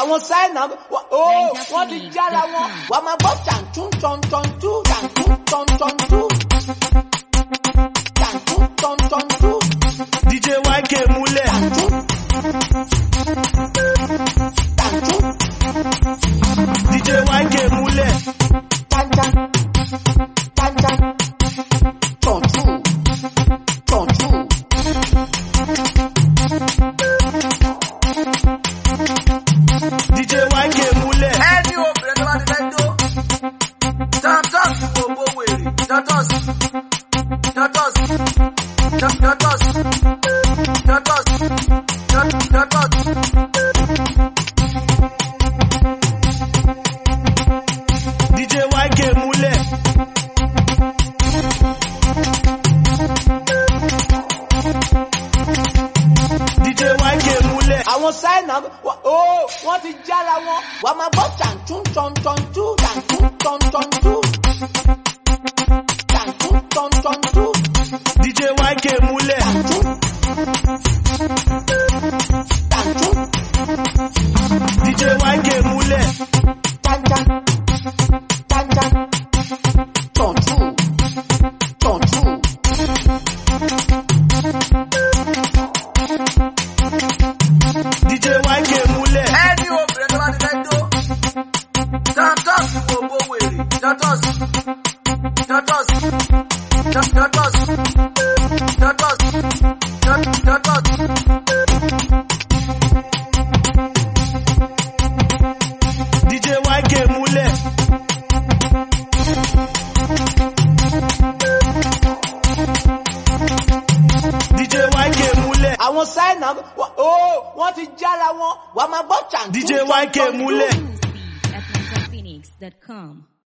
àwọn sáínà wọ́n ti jára wọn wà máa gbọ́ tàǹtún tọ̀ntọ̀ntún tàǹtún tọ̀ntọ̀ntún tàǹtún tọ̀ntọ̀ntún. DJ YK múlẹ̀. Tàǹtún DJ YK múlẹ̀. tàǹtà tàǹtà tọ̀ntún tọ̀ntún. DJ YK múlẹ̀. Ẹni obìnrin tó bá ti fẹ́ jó. Dantos gbogbo wèrè. Dantos. Dantos. Dantos. Dantos. Dantos. DJ YK múlẹ̀. DJ YK múlẹ̀. àwọn sáínà wọ́n ti jára wọn wà máa gbọ́ tàǹtún tọ̀ntọ̀ntún tàǹtún tọ̀ntọ̀ntún tàǹtún tọ̀ntọ̀ntún. DJ YK múlẹ̀. Tàǹtún DJ YK múlẹ̀. tàǹtà tàǹtà tọ̀ntún tọ̀ntún. DJ YK múlẹ̀. Ẹni obìnrin tó bá ti fẹ́ jó. Dantos gbogbo wèrè. Dantos. Dantos. Dantos. Dantos. Dantos. DJ YK múlẹ̀. DJ YK múlẹ̀. àwọn sáínà wọ́n ti jára wọn wà máa gbọ́ tàǹtún DJ YK múlẹ̀. at NigerPhoenix.com.